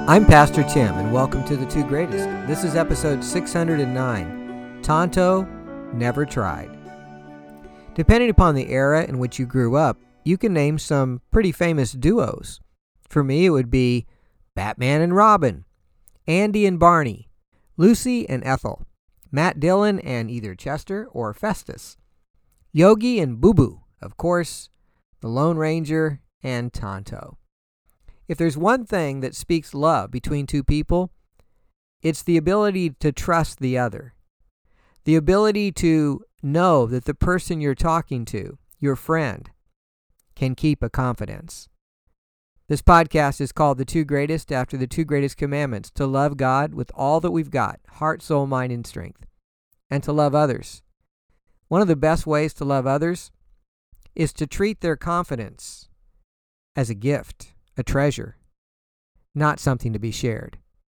I'm Pastor Tim, and welcome to The Two Greatest. This is episode 609, Tonto Never Tried. Depending upon the era in which you grew up, you can name some pretty famous duos. For me, it would be Batman and Robin, Andy and Barney, Lucy and Ethel, Matt Dillon and either Chester or Festus, Yogi and Boo Boo, of course, the Lone Ranger and Tonto. If there's one thing that speaks love between two people, it's the ability to trust the other. The ability to know that the person you're talking to, your friend, can keep a confidence. This podcast is called The Two Greatest after the two greatest commandments: to love God with all that we've got, heart, soul, mind, and strength, and to love others. One of the best ways to love others is to treat their confidence as a gift, a treasure, not something to be shared.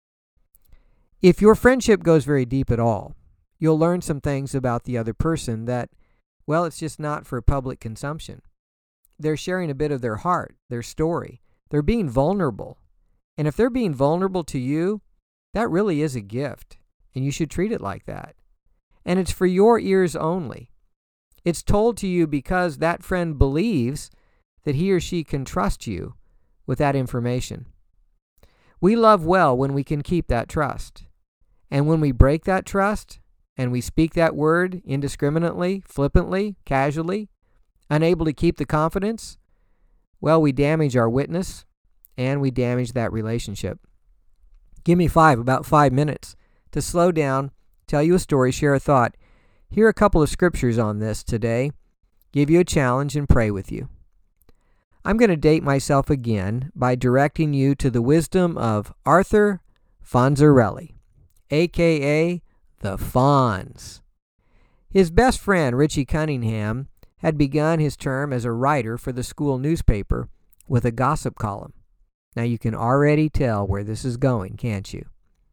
If your friendship goes very deep at all, you'll learn some things about the other person that, well, it's just not for public consumption. They're sharing a bit of their heart, their story. They're being vulnerable. And if they're being vulnerable to you, that really is a gift, and you should treat it like that. And it's for your ears only. It's told to you because that friend believes that he or she can trust you with that information. We love well when we can keep that trust. And when we break that trust and we speak that word indiscriminately, flippantly, casually, unable to keep the confidence, well, we damage our witness and we damage that relationship. Give me about 5 minutes to slow down, tell you a story, share a thought, hear a couple of scriptures on this today, give you a challenge, and pray with you. I'm going to date myself again by directing you to the wisdom of Arthur Fonzarelli, a.k.a. the Fonz. His best friend, Richie Cunningham, had begun his term as a writer for the school newspaper with a gossip column. Now you can already tell where this is going, can't you?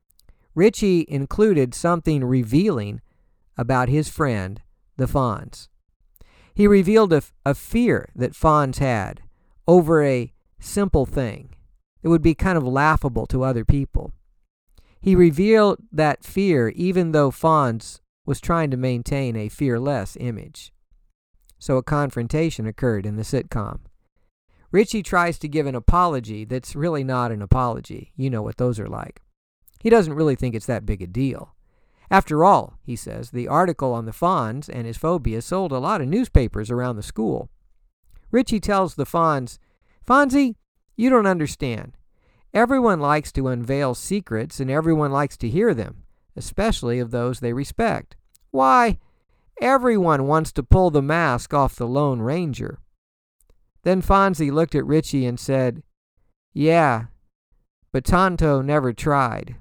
Richie included something revealing about his friend, the Fonz. He revealed a fear that Fonz had over a simple thing that would be kind of laughable to other people. He revealed that fear even though Fonz was trying to maintain a fearless image. So a confrontation occurred in the sitcom. Richie tries to give an apology that's really not an apology. You know what those are like. He doesn't really think it's that big a deal. After all, he says, the article on the Fonz and his phobia sold a lot of newspapers around the school. Richie tells the Fonz, "Fonzie, you don't understand. Everyone likes to unveil secrets and everyone likes to hear them, especially of those they respect. Why, everyone wants to pull the mask off the Lone Ranger." Then Fonzie looked at Richie and said, "Yeah, but Tonto never tried."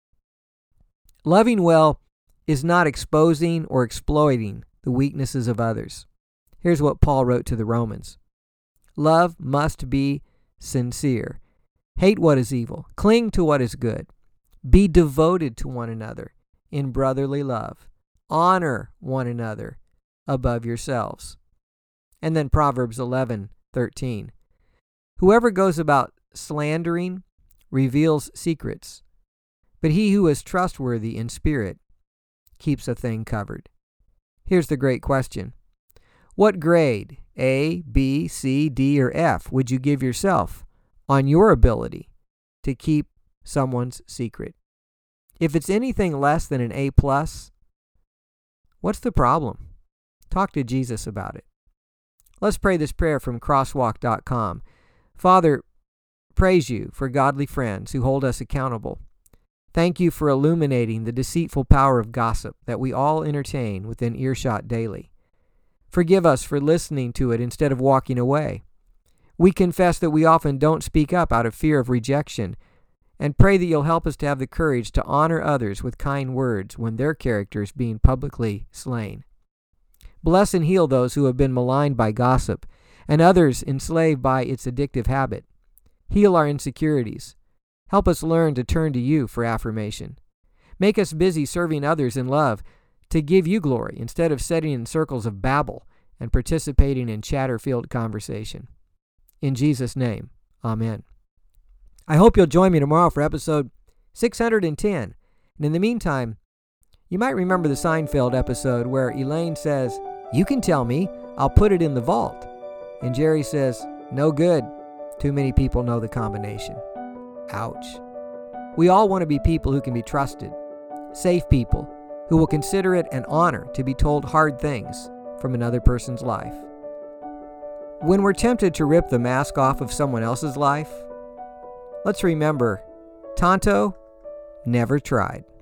Loving well is not exposing or exploiting the weaknesses of others. Here's what Paul wrote to the Romans. Love must be sincere. Hate what is evil. Cling to what is good. Be devoted to one another in brotherly love. Honor one another above yourselves. And then Proverbs 11:13. Whoever goes about slandering reveals secrets, but he who is trustworthy in spirit keeps a thing covered. Here's the great question. What grade, A, B, C, D, or F, would you give yourself on your ability to keep someone's secret? If it's anything less than an A+, what's the problem? Talk to Jesus about it. Let's pray this prayer from crosswalk.com. Father, praise you for godly friends who hold us accountable. Thank you for illuminating the deceitful power of gossip that we all entertain within earshot daily. Forgive us for listening to it instead of walking away. We confess that we often don't speak up out of fear of rejection, and pray that you'll help us to have the courage to honor others with kind words when their character is being publicly slain. Bless and heal those who have been maligned by gossip, and others enslaved by its addictive habit. Heal our insecurities. Help us learn to turn to you for affirmation. Make us busy serving others in love, to give you glory instead of sitting in circles of babble and participating in chatter-filled conversation. In Jesus' name, amen. I hope you'll join me tomorrow for episode 610. And in the meantime, you might remember the Seinfeld episode where Elaine says, "You can tell me, I'll put it in the vault." And Jerry says, "No good. Too many people know the combination." Ouch. We all want to be people who can be trusted, safe people who will consider it an honor to be told hard things from another person's life. When we're tempted to rip the mask off of someone else's life, let's remember, Tonto never tried.